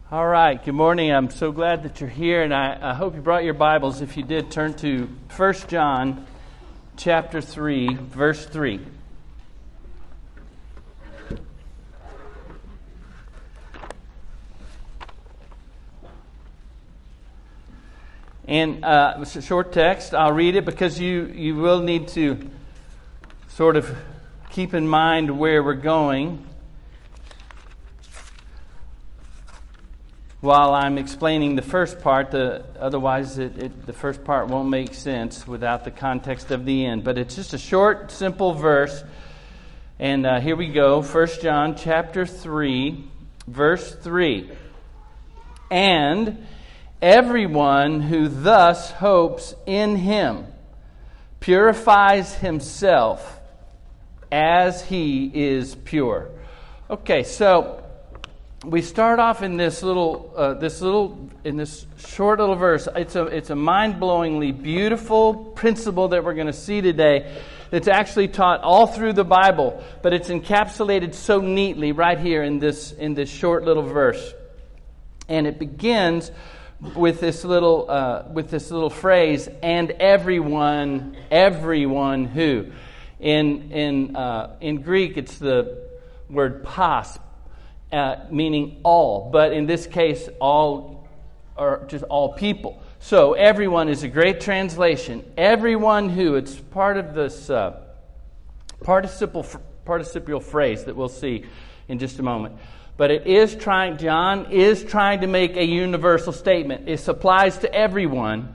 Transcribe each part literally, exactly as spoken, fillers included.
All right, good morning. I'm so glad that you're here, and I, I hope you brought your Bibles. If you did, turn to First John chapter three, verse three. And uh, it's a short text. I'll read it because you, you will need to sort of keep in mind where we're going while I'm explaining the first part. The, otherwise, it, it, the first part won't make sense without the context of the end. But it's just a short, simple verse. And uh, here we go. First John chapter three, verse three. And everyone who thus hopes in him purifies himself as he is pure. Okay, so we start off in this little, uh, this little, in this short little verse. It's a, it's a mind-blowingly beautiful principle that we're going to see today. That's actually taught all through the Bible, but it's encapsulated so neatly right here in this, in this short little verse. And it begins with this little, uh, with this little phrase, and everyone, everyone who. In in uh, in Greek, it's the word pas. Uh, meaning all, but in this case, all, or just all people. So everyone is a great translation. Everyone who, it's part of this uh, participle participial phrase that we'll see in just a moment. But it is trying, John is trying to make a universal statement. It applies to everyone,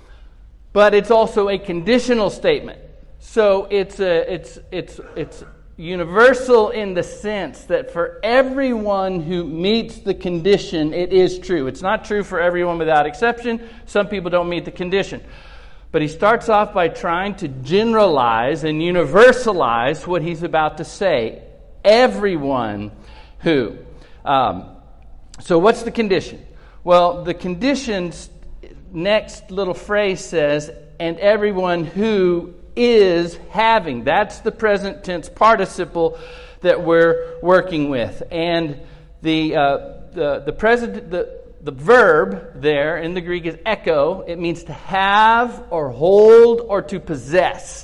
but it's also a conditional statement. So it's a, it's it's it's. universal in the sense that for everyone who meets the condition, it is true. It's not true for everyone without exception. Some people don't meet the condition. But he starts off by trying to generalize and universalize what he's about to say. Everyone who. Um, so what's the condition? Well, the condition's next little phrase says, and everyone who is having. That's the present tense participle that we're working with. And the uh, the the present the the verb there in the Greek is echo. It means to have or hold or to possess.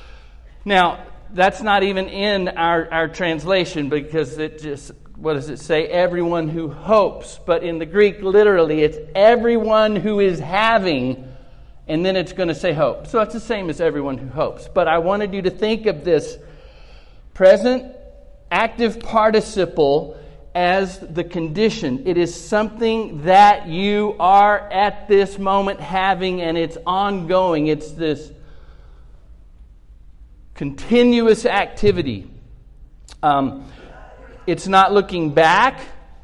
Now, that's not even in our, our translation because it just, what does it say? Everyone who hopes. But in the Greek, literally, it's everyone who is having. And then it's going to say hope. So it's the same as everyone who hopes. But I wanted you to think of this present active participle as the condition. It is something that you are at this moment having, and it's ongoing. It's this continuous activity. Um, it's not looking back.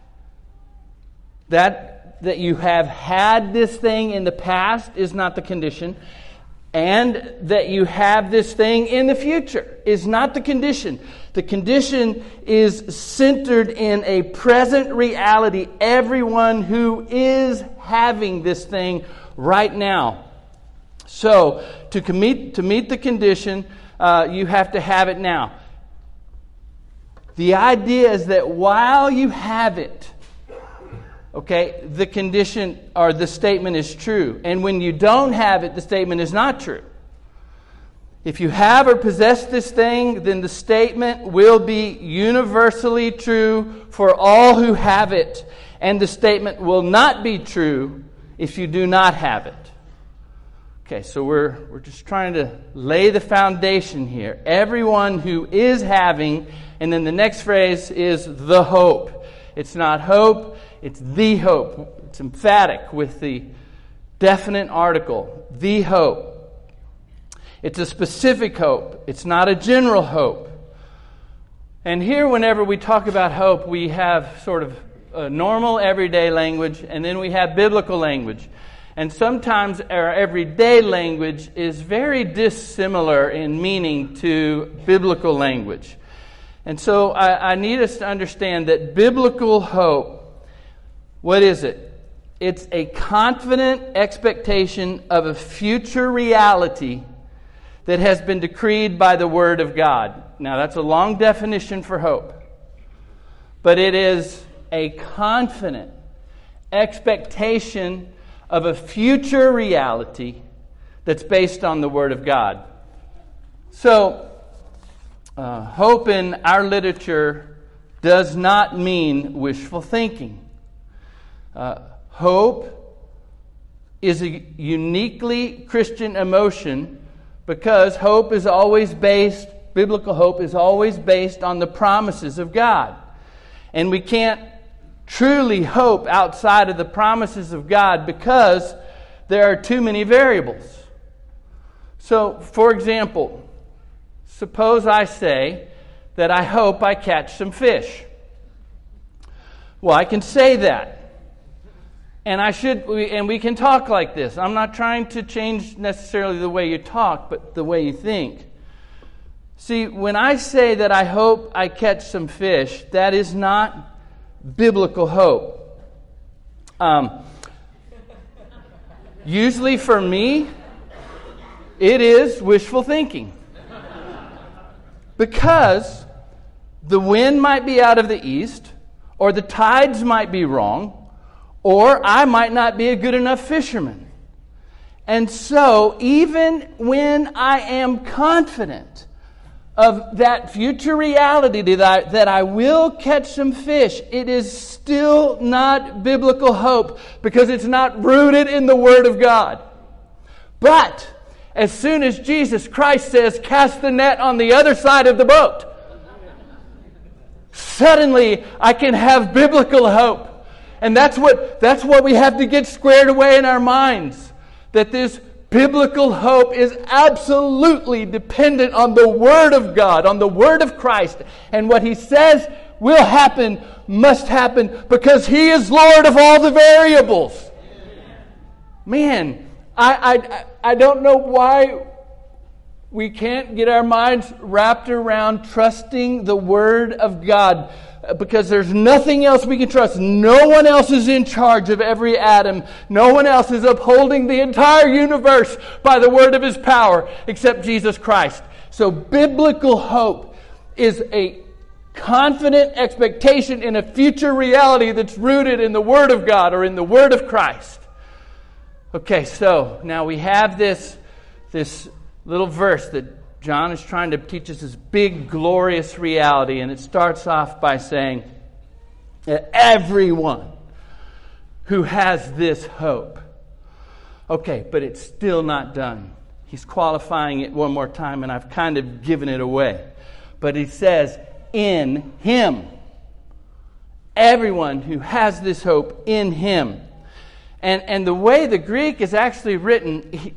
That that you have had this thing in the past is not the condition. And that you have this thing in the future is not the condition. The condition is centered in a present reality. Everyone who is having this thing right now. So, to meet, to meet the condition, uh, you have to have it now. The idea is that while you have it, okay, the condition or the statement is true. And when you don't have it, the statement is not true. If you have or possess this thing, then the statement will be universally true for all who have it. And the statement will not be true if you do not have it. Okay, so we're we're just trying to lay the foundation here. Everyone who is having, and then the next phrase is the hope. It's not hope. It's the hope. It's emphatic with the definite article. The hope. It's a specific hope. It's not a general hope. And here, whenever we talk about hope, we have sort of a normal everyday language, and then we have biblical language. And sometimes our everyday language is very dissimilar in meaning to biblical language. And so I, I need us to understand that biblical hope, what is it? It's a confident expectation of a future reality that has been decreed by the Word of God. Now, that's a long definition for hope. But it is a confident expectation of a future reality that's based on the Word of God. So, uh, hope in our literature does not mean wishful thinking. Uh, hope is a uniquely Christian emotion because hope is always based, biblical hope is always based on the promises of God. And we can't truly hope outside of the promises of God because there are too many variables. So, for example, suppose I say that I hope I catch some fish. Well, I can say that. And I should, and we can talk like this. I'm not trying to change necessarily the way you talk, but the way you think. See, when I say that I hope I catch some fish, that is not biblical hope. Um, usually for me, it is wishful thinking. Because the wind might be out of the east, or the tides might be wrong, or I might not be a good enough fisherman. And so, even when I am confident of that future reality that I, that I will catch some fish, it is still not biblical hope because it's not rooted in the Word of God. But as soon as Jesus Christ says, cast the net on the other side of the boat, suddenly I can have biblical hope. And that's what that's what we have to get squared away in our minds. That this biblical hope is absolutely dependent on the Word of God, on the Word of Christ. And what He says will happen, must happen, because He is Lord of all the variables. Man, I I, I don't know why we can't get our minds wrapped around trusting the Word of God. Because there's nothing else we can trust. No one else is in charge of every atom. No one else is upholding the entire universe by the word of His power except Jesus Christ. So biblical hope is a confident expectation in a future reality that's rooted in the Word of God or in the Word of Christ. Okay, so now we have this, this little verse that John is trying to teach us this big, glorious reality, and it starts off by saying that everyone who has this hope. Okay, but it's still not done. He's qualifying it one more time, and I've kind of given it away. But he says, in Him. Everyone who has this hope in Him. And, and the way the Greek is actually written, he,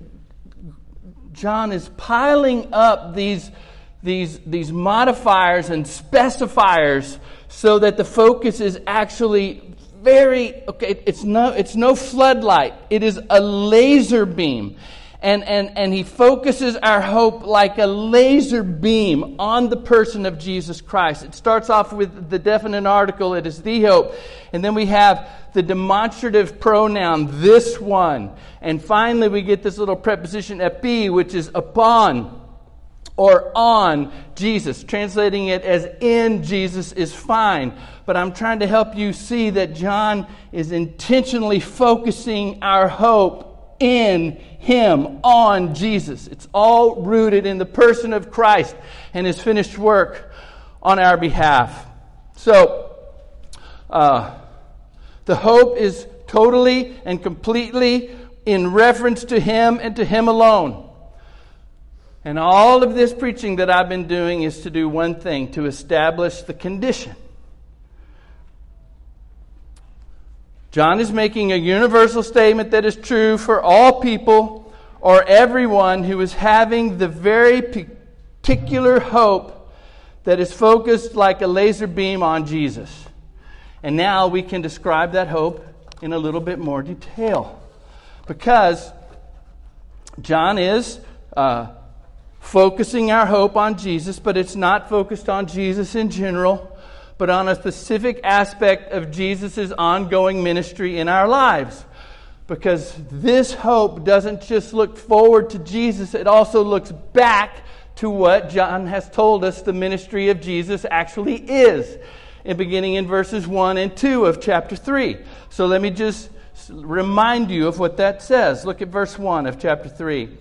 John is piling up these, these, these modifiers and specifiers so that the focus is actually very, okay, it's no, it's no floodlight. It is a laser beam. And, and, and he focuses our hope like a laser beam on the person of Jesus Christ. It starts off with the definite article, it is the hope. And then we have the demonstrative pronoun, this one. And finally we get this little preposition epi, which is upon or on Jesus. Translating it as in Jesus is fine. But I'm trying to help you see that John is intentionally focusing our hope in Him, on Jesus. It's all rooted in the person of Christ and His finished work on our behalf. So, uh, the hope is totally and completely in reference to Him and to Him alone. And all of this preaching that I've been doing is to do one thing, to establish the condition. John is making a universal statement that is true for all people or everyone who is having the very particular hope that is focused like a laser beam on Jesus. And now we can describe that hope in a little bit more detail. Because John is uh, focusing our hope on Jesus, but it's not focused on Jesus in general, but on a specific aspect of Jesus' ongoing ministry in our lives. Because this hope doesn't just look forward to Jesus, it also looks back to what John has told us the ministry of Jesus actually is. in beginning in verses one and two of chapter three. So let me just remind you of what that says. Look at verse one of chapter three.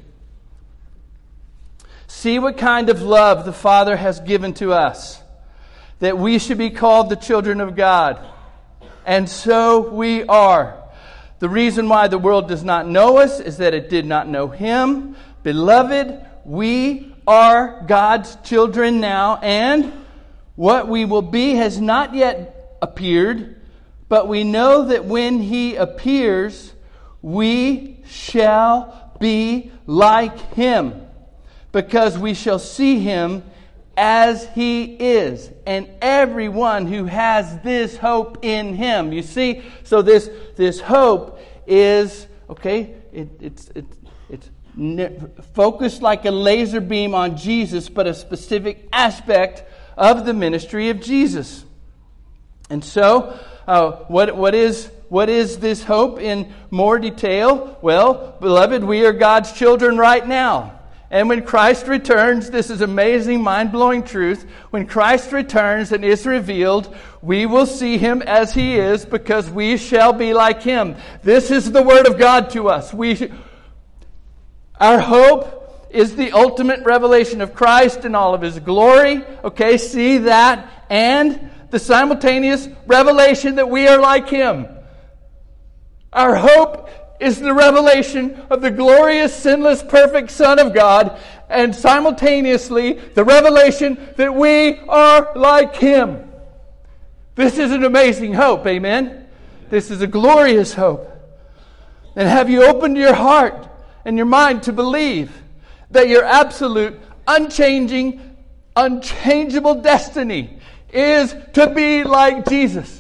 See what kind of love the Father has given to us, that we should be called the children of God. And so we are. The reason why the world does not know us is that it did not know Him. Beloved, we are God's children now, and what we will be has not yet appeared, but we know that when He appears, we shall be like Him, because we shall see Him as He is. And everyone who has this hope in Him. You see, so this this hope is, okay, it, it's it's it's focused like a laser beam on Jesus, but a specific aspect of the ministry of Jesus. And so, uh, what what is what is this hope in more detail? Well, beloved, we are God's children right now. And when Christ returns, this is amazing, mind-blowing truth. When Christ returns and is revealed, we will see Him as He is, because we shall be like Him. This is the Word of God to us. We, our hope is the ultimate revelation of Christ in all of His glory. Okay, see that. And the simultaneous revelation that we are like Him. Our hope is the revelation of the glorious, sinless, perfect Son of God, and simultaneously the revelation that we are like Him. This is an amazing hope, amen? This is a glorious hope. And have you opened your heart and your mind to believe that your absolute, unchanging, unchangeable destiny is to be like Jesus?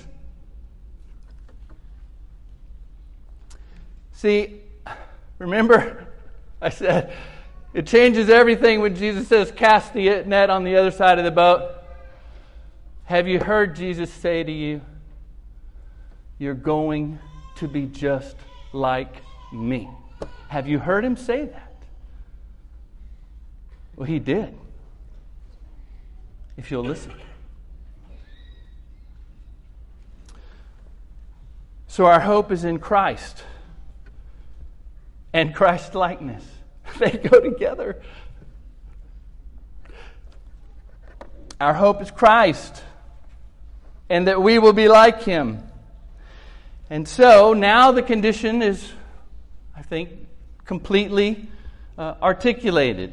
See, remember I said it changes everything when Jesus says, cast the net on the other side of the boat. Have you heard Jesus say to you, you're going to be just like me? Have you heard Him say that? Well, He did. If you'll listen. So our hope is in Christ. And Christ-likeness. They go together. Our hope is Christ. And that we will be like Him. And so, now the condition is, I think, completely uh, articulated.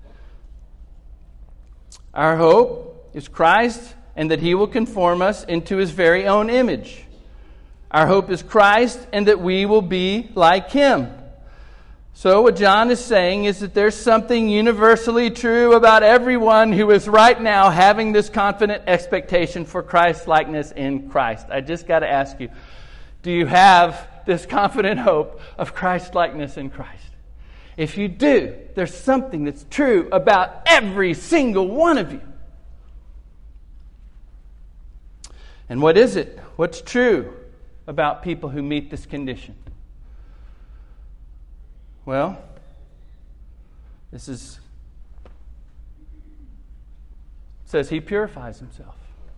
Our hope is Christ, and that He will conform us into His very own image. Our hope is Christ, and that we will be like Him. So what John is saying is that there's something universally true about everyone who is right now having this confident expectation for Christ-likeness in Christ. I just got to ask you, do you have this confident hope of Christ-likeness in Christ? If you do, there's something that's true about every single one of you. And what is it? What's true about people who meet this condition? Well, this is, it says He purifies Himself.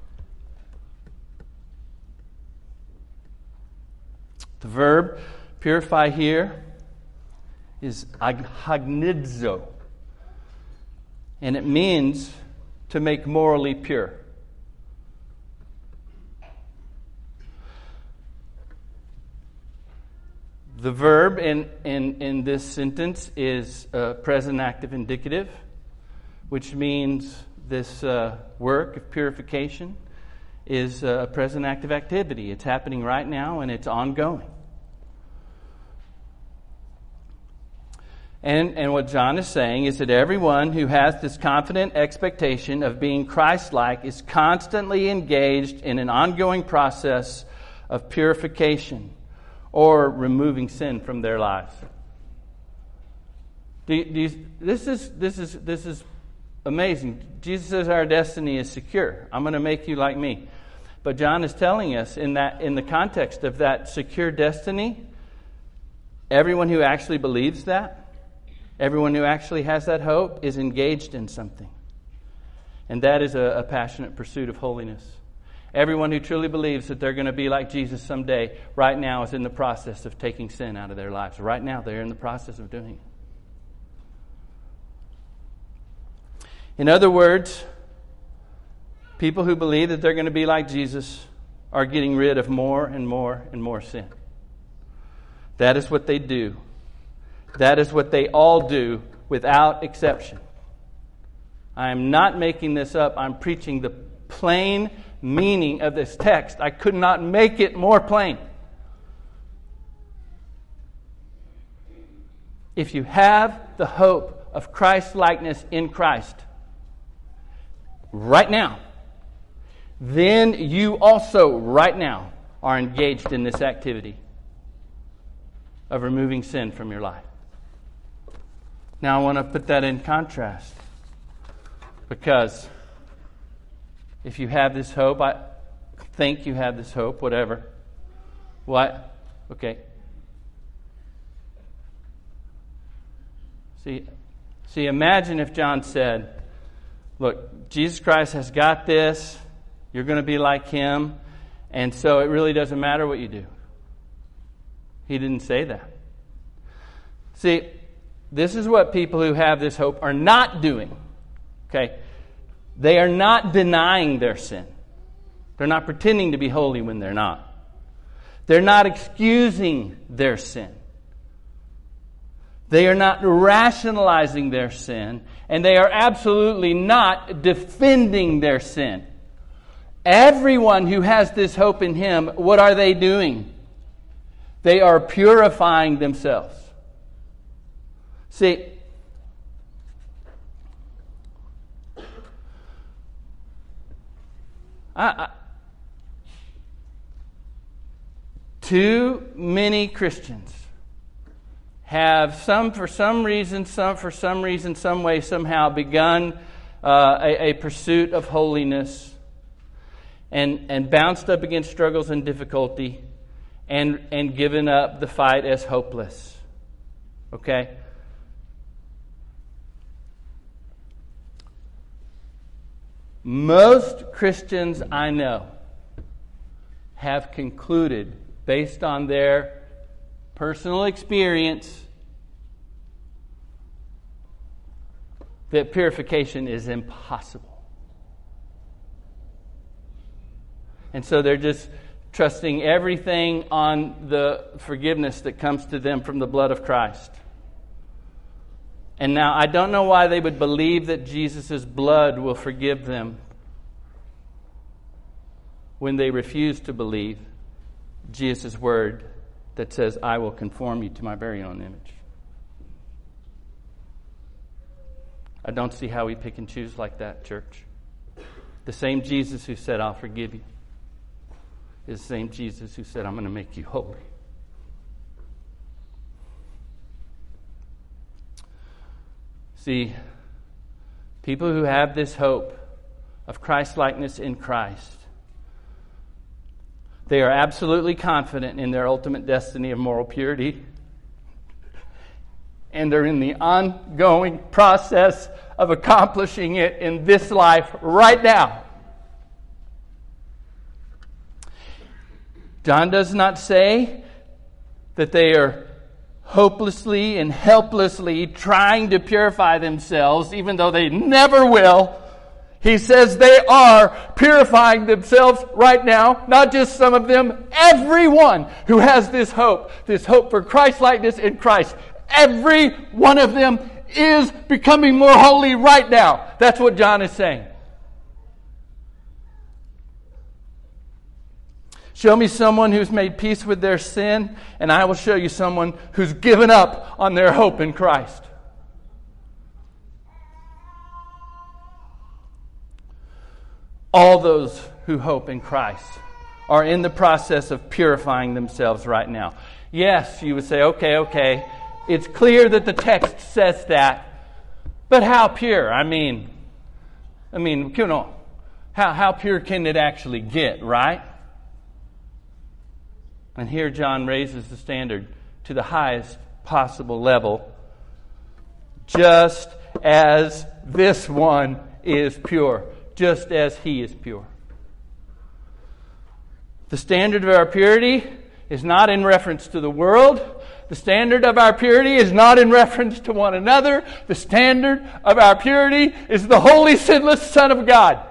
The verb purify here is agnidzo, and it means to make morally pure. The verb in, in, in this sentence is uh, present active indicative, which means this uh, work of purification is a present active activity. It's happening right now and it's ongoing. And, and what John is saying is that everyone who has this confident expectation of being Christ-like is constantly engaged in an ongoing process of purification, or removing sin from their lives. Do you, do you, this is this is this is amazing. Jesus says our destiny is secure. I'm going to make you like me. But John is telling us in that in the context of that secure destiny, everyone who actually believes that, everyone who actually has that hope is engaged in something. And that is a, a passionate pursuit of holiness. Everyone who truly believes that they're going to be like Jesus someday, right now is in the process of taking sin out of their lives. Right now, they're in the process of doing it. In other words, people who believe that they're going to be like Jesus are getting rid of more and more and more sin. That is what they do. That is what they all do without exception. I am not making this up. I'm preaching the plain meaning of this text. I could not make it more plain. If you have the hope of Christ-likeness in Christ right now, then you also right now are engaged in this activity of removing sin from your life. Now I want to put that in contrast, because if you have this hope, I think you have this hope, whatever. What? Okay. See, see, imagine if John said, look, Jesus Christ has got this. You're going to be like him. And so it really doesn't matter what you do. He didn't say that. See, this is what people who have this hope are not doing. Okay? They are not denying their sin. They're not pretending to be holy when they're not. They're not excusing their sin. They are not rationalizing their sin. And they are absolutely not defending their sin. Everyone who has this hope in him, what are they doing? They are purifying themselves. See, I, I, too many Christians have some, for some reason, some for some reason, some way, somehow begun uh, a, a pursuit of holiness, and and bounced up against struggles and difficulty, and and given up the fight as hopeless. Okay. Most Christians I know have concluded, based on their personal experience, that purification is impossible. And so they're just trusting everything on the forgiveness that comes to them from the blood of Christ. And now, I don't know why they would believe that Jesus' blood will forgive them when they refuse to believe Jesus' word that says, I will conform you to my very own image. I don't see how we pick and choose like that, church. The same Jesus who said, I'll forgive you, is the same Jesus who said, I'm going to make you holy. See, people who have this hope of Christ-likeness in Christ, they are absolutely confident in their ultimate destiny of moral purity. And they're in the ongoing process of accomplishing it in this life right now. John does not say that they are hopelessly and helplessly trying to purify themselves, even though they never will. He says they are purifying themselves right now. Not just some of them, everyone who has this hope, this hope for Christ-likeness in Christ. Every one of them is becoming more holy right now. That's what John is saying. Show me someone who's made peace with their sin, and I will show you someone who's given up on their hope in Christ. All those who hope in Christ are in the process of purifying themselves right now. Yes, you would say, okay, okay, it's clear that the text says that, but how pure? I mean, I mean, you know, how, how pure can it actually get, right? And here John raises the standard to the highest possible level, just as this one is pure, just as he is pure. The standard of our purity is not in reference to the world. The standard of our purity is not in reference to one another. The standard of our purity is the holy, sinless Son of God.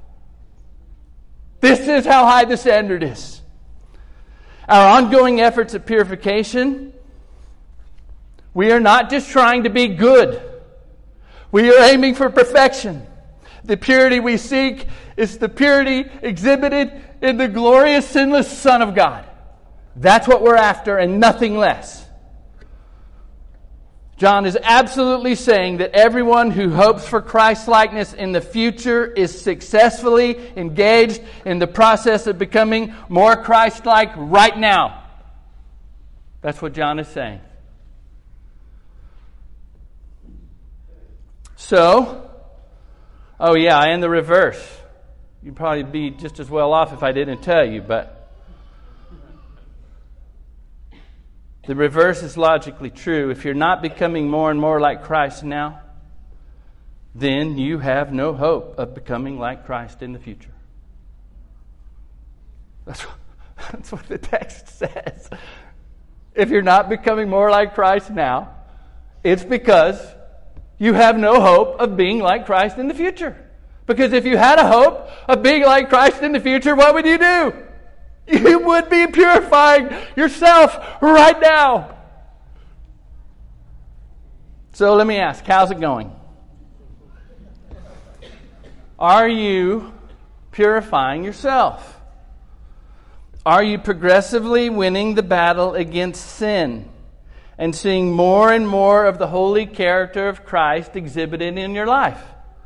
This is how high the standard is. Our ongoing efforts at purification, we are not just trying to be good. We are aiming for perfection. The purity we seek is the purity exhibited in the glorious, sinless Son of God. That's what we're after and nothing less. John is absolutely saying that everyone who hopes for Christ-likeness in the future is successfully engaged in the process of becoming more Christ-like right now. That's what John is saying. So, oh yeah, and the reverse. You'd probably be just as well off if I didn't tell you, but the reverse is logically true. If you're not becoming more and more like Christ now, then you have no hope of becoming like Christ in the future. That's what, that's what the text says. If you're not becoming more like Christ now, it's because you have no hope of being like Christ in the future. Because if you had a hope of being like Christ in the future, what would you do? You would be purifying yourself right now. So let me ask, how's it going? Are you purifying yourself? Are you progressively winning the battle against sin and seeing more and more of the holy character of Christ exhibited in your life?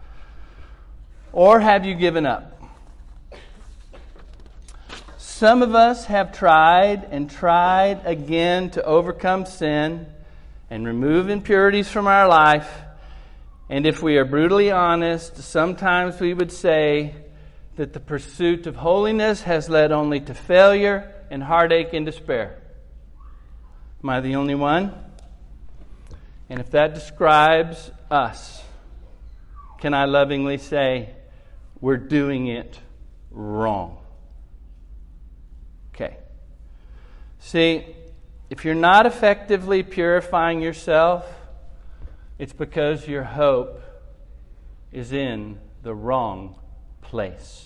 Or have you given up? Some of us have tried and tried again to overcome sin and remove impurities from our life. And if we are brutally honest, sometimes we would say that the pursuit of holiness has led only to failure and heartache and despair. Am I the only one? And if that describes us, can I lovingly say, we're doing it wrong? Okay. See, if you're not effectively purifying yourself, it's because your hope is in the wrong place.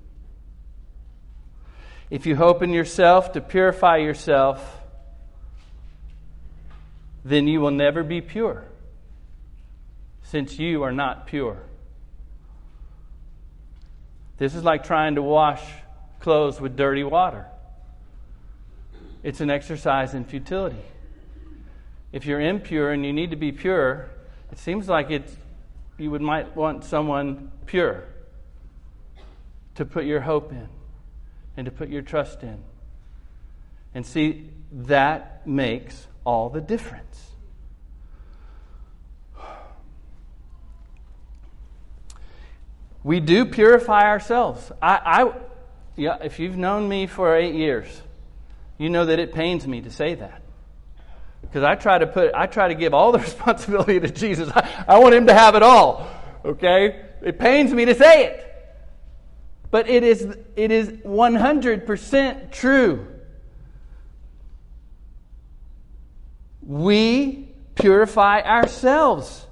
If you hope in yourself to purify yourself, then you will never be pure, since you are not pure. This is like trying to wash clothes with dirty water. It's an exercise in futility. If you're impure and you need to be pure, it seems like it's, you would might want someone pure to put your hope in and to put your trust in. And see, that makes all the difference. We do purify ourselves. I, I, yeah, if you've known me for eight years, you know that it pains me to say that, because I try to put, I try to give all the responsibility to Jesus. I, I want Him to have it all. Okay, it pains me to say it, but it is, it is one hundred percent true. We purify ourselves,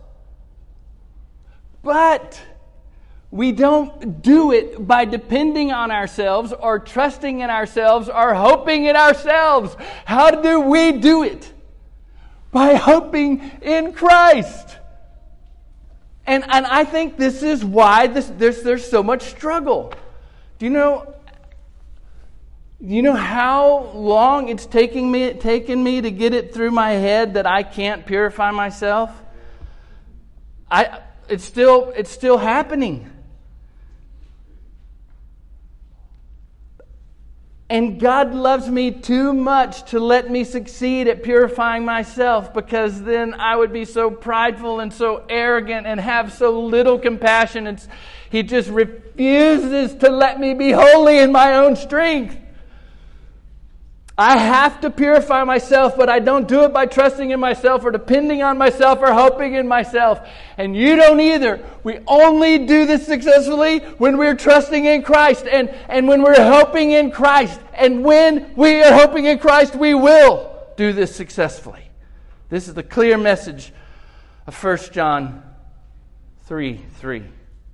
but we don't do it by depending on ourselves or trusting in ourselves or hoping in ourselves. How do we do it? By hoping in Christ. And and I think this is why this, there's there's so much struggle. Do you know? Do you know how long it's taking me taken me to get it through my head that I can't purify myself? I it's still it's still happening. And God loves me too much to let me succeed at purifying myself, because then I would be so prideful and so arrogant and have so little compassion. And He just refuses to let me be holy in my own strength. I have to purify myself, but I don't do it by trusting in myself or depending on myself or hoping in myself. And you don't either. We only do this successfully when we're trusting in Christ and, and when we're hoping in Christ. And when we are hoping in Christ, we will do this successfully. This is the clear message of First John three three.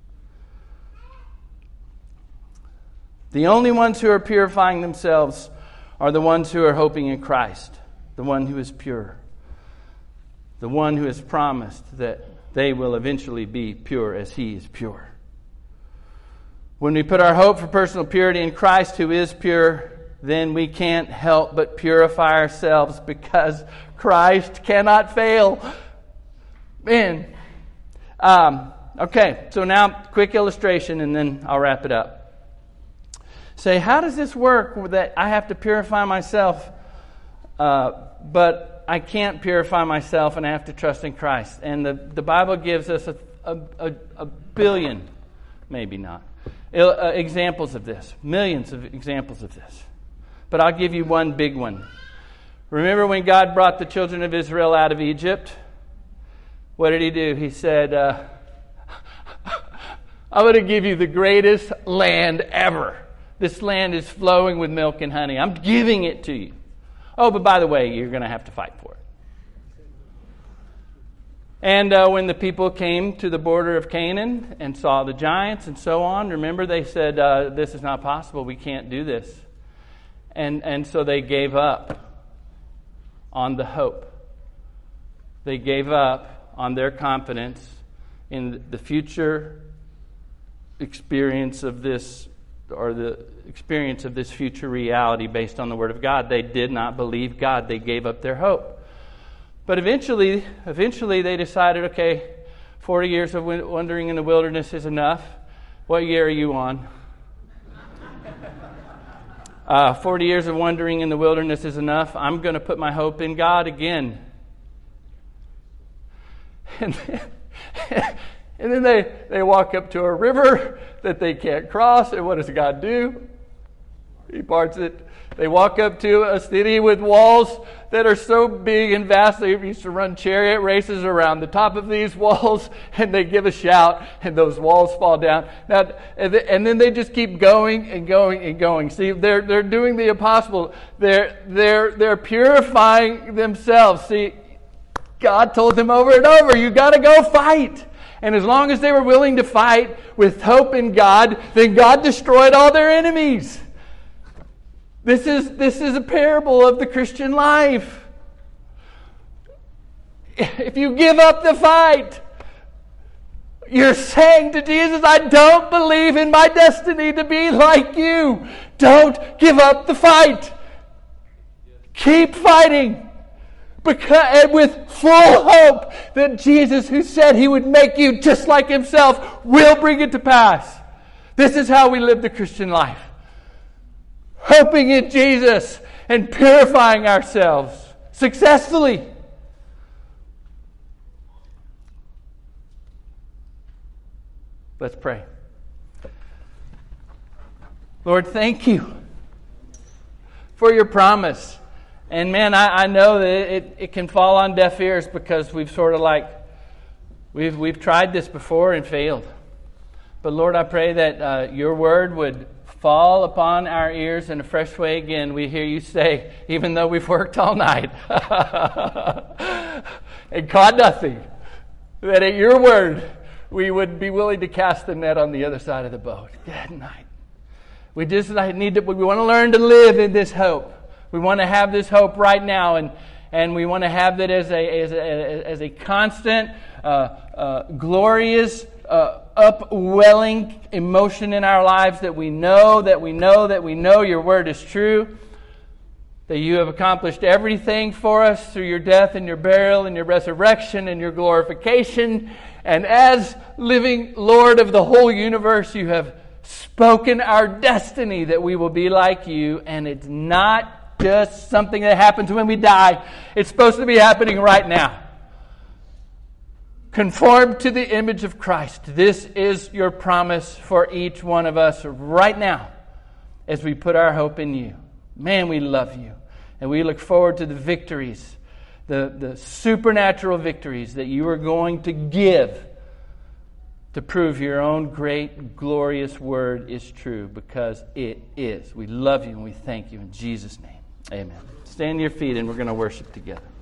The only ones who are purifying themselves are the ones who are hoping in Christ, the one who is pure, the one who has promised that they will eventually be pure as He is pure. When we put our hope for personal purity in Christ, who is pure, then we can't help but purify ourselves because Christ cannot fail. Man. Um, okay, so now quick illustration and then I'll wrap it up. Say, how does this work that I have to purify myself, uh, but I can't purify myself and I have to trust in Christ? And the, the Bible gives us a, a, a, a billion, maybe not, uh, examples of this. Millions of examples of this. But I'll give you one big one. Remember when God brought the children of Israel out of Egypt? What did He do? He said, uh, I'm going to give you the greatest land ever. This land is flowing with milk and honey. I'm giving it to you. Oh, but by the way, you're going to have to fight for it. And uh, when the people came to the border of Canaan and saw the giants and so on, remember they said, uh, this is not possible. We can't do this. And, and so they gave up on the hope. They gave up on their confidence in the future experience of this, or the experience of this future reality based on the Word of God. They did not believe God. They gave up their hope. But eventually, eventually they decided, okay, forty years of wandering in the wilderness is enough. What year are you on? uh, forty years of wandering in the wilderness is enough. I'm going to put my hope in God again. And then, and then they, they walk up to a river that they can't cross. And what does God do? He parts it. They walk up to a city with walls that are so big and vast. They used to run chariot races around the top of these walls, and they give a shout, and those walls fall down. Now, and then they just keep going and going and going. See, they're they're doing the impossible. They're they're they're purifying themselves. See, God told them over and over, you got to go fight. And as long as they were willing to fight with hope in God, then God destroyed all their enemies. This is, this is a parable of the Christian life. If you give up the fight, you're saying to Jesus, I don't believe in my destiny to be like you. Don't give up the fight. Keep fighting. Because, and with full hope that Jesus, who said He would make you just like Himself, will bring it to pass. This is how we live the Christian life. Hoping in Jesus and purifying ourselves successfully. Let's pray. Lord, thank You for Your promise. And man, I, I know that it, it can fall on deaf ears because we've sort of like, we've we've tried this before and failed. But Lord, I pray that uh, Your word would fall upon our ears in a fresh way again. We hear You say, even though we've worked all night and caught nothing, that at Your word we would be willing to cast the net on the other side of the boat. Good night. We just need to, we want to learn to live in this hope. We want to have this hope right now, and, and we want to have that as a as a, as a constant, uh, uh, glorious, uh, upwelling emotion in our lives that we know, that we know, that we know Your word is true, that You have accomplished everything for us through Your death and Your burial and Your resurrection and Your glorification. And as living Lord of the whole universe, You have spoken our destiny that we will be like You, and it's not just something that happens when we die. It's supposed to be happening right now. Conformed to the image of Christ. This is Your promise for each one of us right now as we put our hope in You. Man, we love You. And we look forward to the victories, the, the supernatural victories that you are going to give to prove your own great, glorious word is true, because it is. We love you and we thank you in Jesus' name. Amen. Stand to your feet and we're going to worship together.